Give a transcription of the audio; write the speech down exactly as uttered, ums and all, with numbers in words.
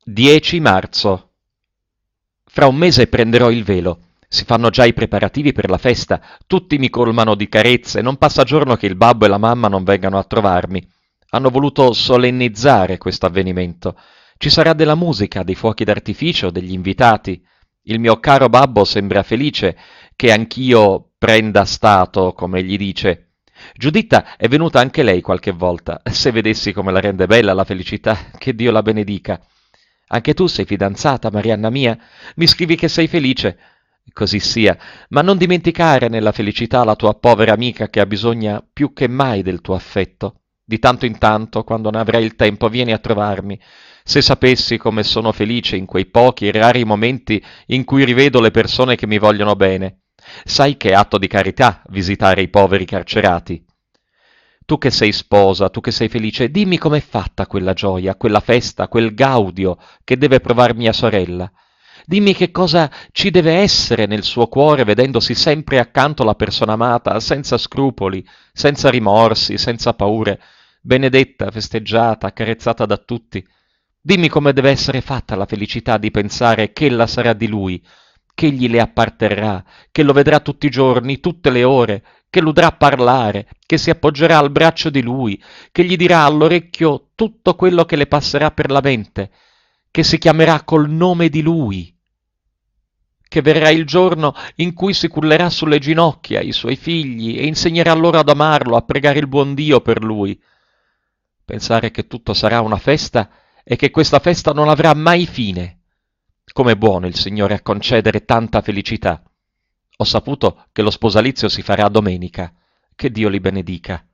dieci marzo. Fra un mese prenderò il velo. Si fanno già i preparativi per la festa, tutti mi colmano di carezze, non passa giorno che il babbo e la mamma non vengano a trovarmi. Hanno voluto solennizzare questo avvenimento. Ci sarà della musica, dei fuochi d'artificio, degli invitati. Il mio caro babbo sembra felice che anch'io prenda stato, come gli dice. Giuditta è venuta anche lei qualche volta. Se vedessi come la rende bella la felicità, che Dio la benedica. Anche tu sei fidanzata, Marianna mia? Mi scrivi che sei felice. Così sia, ma non dimenticare nella felicità la tua povera amica che ha bisogno più che mai del tuo affetto. Di tanto in tanto, quando ne avrai il tempo, vieni a trovarmi. Se sapessi come sono felice in quei pochi e rari momenti in cui rivedo le persone che mi vogliono bene. Sai che è atto di carità visitare i poveri carcerati. Tu che sei sposa, tu che sei felice, dimmi com'è fatta quella gioia, quella festa, quel gaudio che deve provar mia sorella. Dimmi che cosa ci deve essere nel suo cuore vedendosi sempre accanto la persona amata, senza scrupoli, senza rimorsi, senza paure, benedetta, festeggiata, accarezzata da tutti. Dimmi come deve essere fatta la felicità di pensare che ella sarà di lui, che egli le apparterrà, che lo vedrà tutti i giorni, tutte le ore, che l'udrà parlare, che si appoggerà al braccio di lui, che gli dirà all'orecchio tutto quello che le passerà per la mente, che si chiamerà col nome di lui, che verrà il giorno in cui si cullerà sulle ginocchia i suoi figli e insegnerà loro ad amarlo, a pregare il buon Dio per lui. Pensare che tutto sarà una festa e che questa festa non avrà mai fine. Com'è buono il Signore a concedere tanta felicità. Ho saputo che lo sposalizio si farà domenica. Che Dio li benedica.